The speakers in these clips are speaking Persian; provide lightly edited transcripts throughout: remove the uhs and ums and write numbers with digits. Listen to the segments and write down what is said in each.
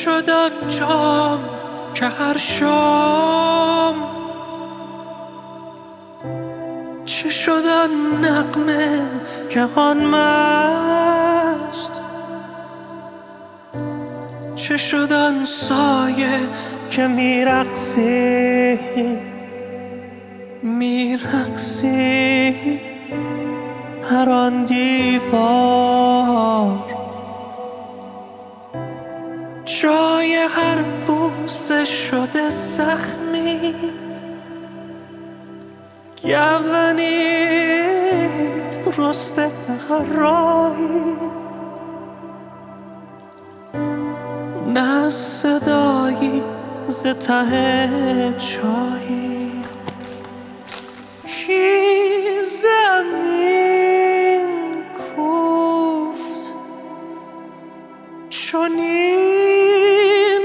شد آنجام که هر شام، چه شد آن نغمه که آن مست، چه شد آن سایه که میرقصی در آن دیوار. جای هر بوسه شده زخمی، گونی رسته هر راهی، نه صدایی ز ته چاهی. کی زمین کوفت چنین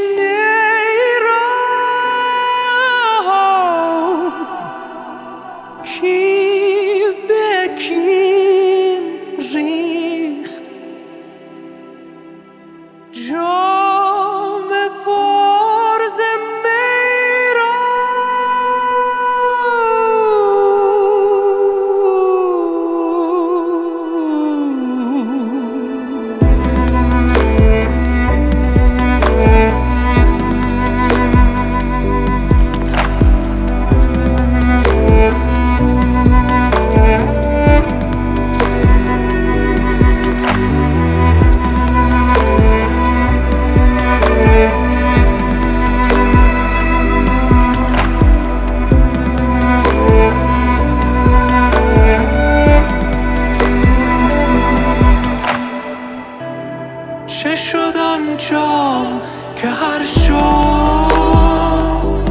نیرام، کی به کین ریخت جام پر ز می را. چه شد آن جام که هر شام،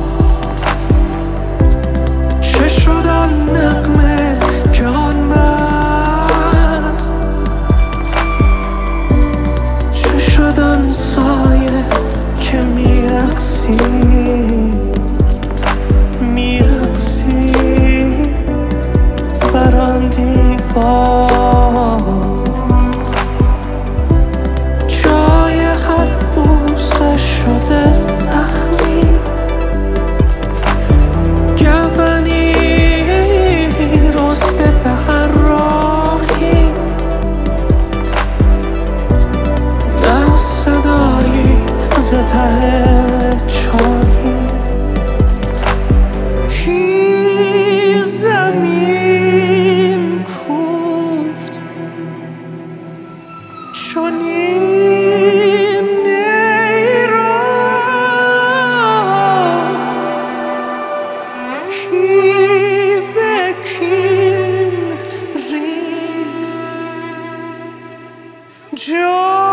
چه شد آن نغمه که آن مست، چه شد آن سایه که میرقصی بر آن دیوار. شده زخمی، گونی رسته به هر راهی، نه صدایی ز ته چاهی. کی زمین کوفت چنین joy.